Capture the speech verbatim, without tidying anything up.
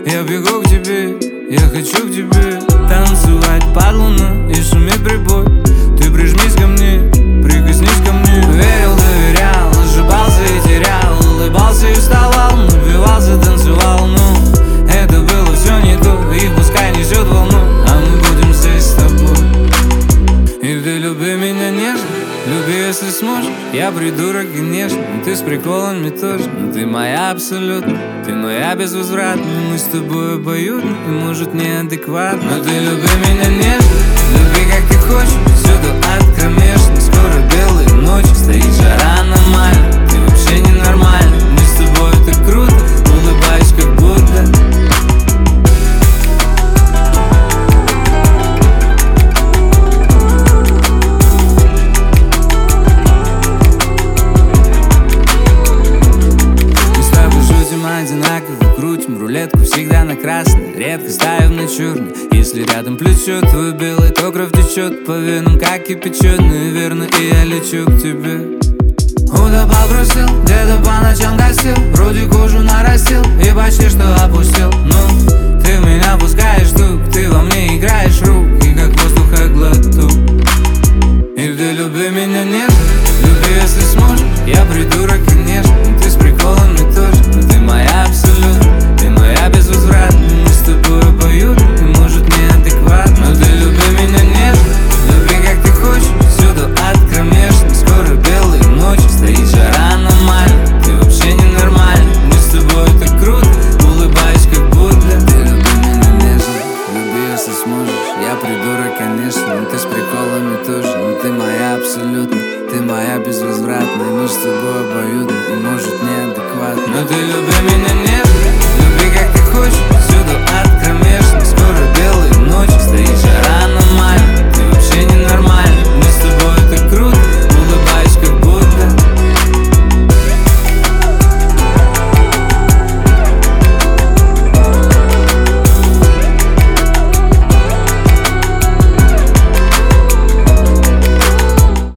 Я бегу к тебе, я хочу к тебе танцевать под луну и шумит прибой. Ты прижмись ко мне, прикоснись ко мне. Верил, доверял, ошибался и терял, улыбался и вставал, напивался, танцевал. Ну, это было все не то, и пускай несет волну, а мы будем здесь с тобой. И ты люби меня нежно, люби, если сможешь. Я придурок и нежный, ты с приколами тоже. Но ты моя абсолютно, ты моя безвозвратно. Мы с тобой обоюдно и, может, неадекватно. Но ты люби меня нежно, люби, как ты хочешь. Всюду ад кромешный, скоро белые ночи. Стоит жара аномальная, ты вообще ненормальна. Мы с тобой так круто, улыбаюсь как будто. Одинаково крутим рулетку всегда на красный, редко ставим на черный. Если рядом плечо твой белый, то кровь течет по венам, как кипячет. Ну и верно, и я лечу к тебе. Удопал, бросил, где-то по ночам гостил, вроде кожу нарастил и почти что опустил. Ну, ты меня пускаешь тук, ты во мне играешь руки, как воздуха глоток. И ты люби меня нежно, люби, если сможешь. Я придурок и нежный, ты с приколами тоже. Но ты моя абсолютно, ты моя безвозвратно. Мы с тобой обоюдно и, может, неадекватно. Но ты люби меня нежно, люби, как ты хочешь. Всюду ад кромешный, скоро белые ночи. Стоит жара аномальная, ты вообще ненормальна. Мы с тобой так круто, улыбаюсь как будто. Ты люби меня нежно, люби, если сможешь. Я придурок, конечно, но ты с приколами тоже. Но ты моя абсолютно, ты моя безвозвратная. Мы с тобой обоюдно и, может, неадекватно. Но ты люби меня нежно, люби, как ты хочешь.